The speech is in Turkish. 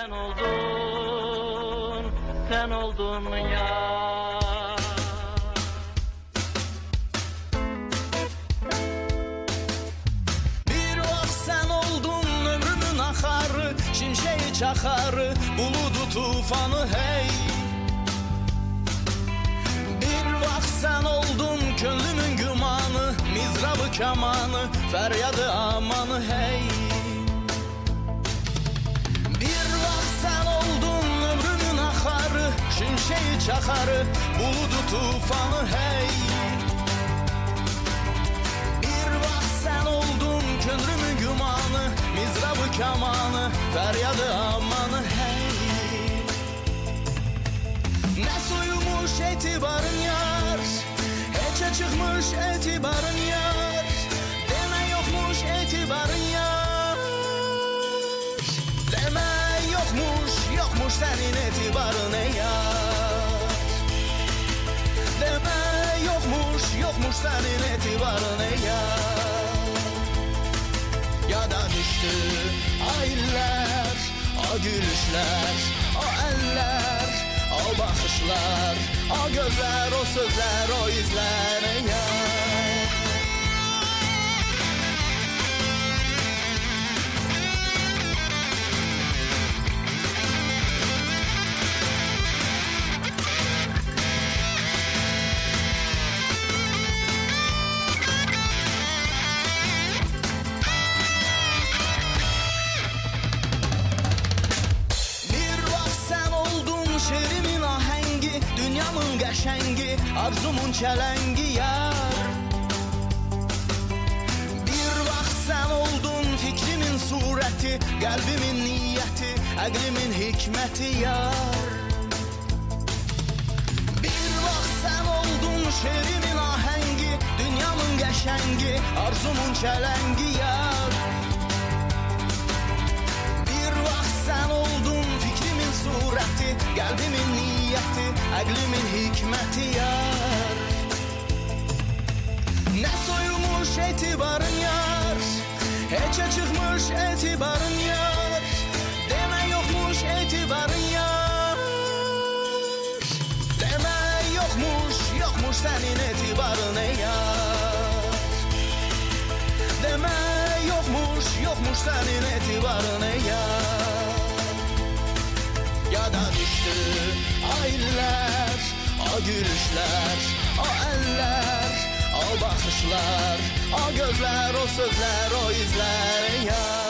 sen oldun ya. Bir vaxt sen oldun ömrümün axarı, şimşeği çaxarı, buludu tufanı hey. Bir vaxt sen oldun könlümün gümanı, mizrabı kamanı, feryadı amanı hey. Bir vaxt sen oldun ömrümün axarı, şimşeği çaxarı, buludu tufanı hey. Bir vaxt sen oldun könlümün gümanı, mizrabı kamanı, feryadı amanı hey. Ne soyumuş etibarın yar, heçe çıkmış etibarın yar, deme yokmuş etibarın yar, deme yokmuş senin etibarın ey yar, deme yokmuş senin etibarın ey yar. Yada düştü aylar, o gülüşler, o eller, o bakışlar, o gözler, o sözler, o izler ey yar. Şerimin ahengi, dünyamın qəşəngi, arzumun çələngi yar. Bir vaxt sen oldun fikrimin surəti, qəlbimin niyyəti, əqlimin hikməti yar. Bir vaxt sen oldun şerimin ahengi, dünyamın qəşəngi, arzumun çələngi yar. Bir vaxt sen oldun fikrimin surəti, qəlbimin niyyəti, əqlimin hikməti yar. Nə soyumuş etibarın yar, heçə çıxmış etibarın yar, demə yokmuş etibarın yar, demə yokmuş sənin etibarın ey yar, demə yokmuş sənin etibarın ey yar. Yada düştü aylar, o gülüşler, o eller, o bakışlar, o gözler, o sözler, o izler ya.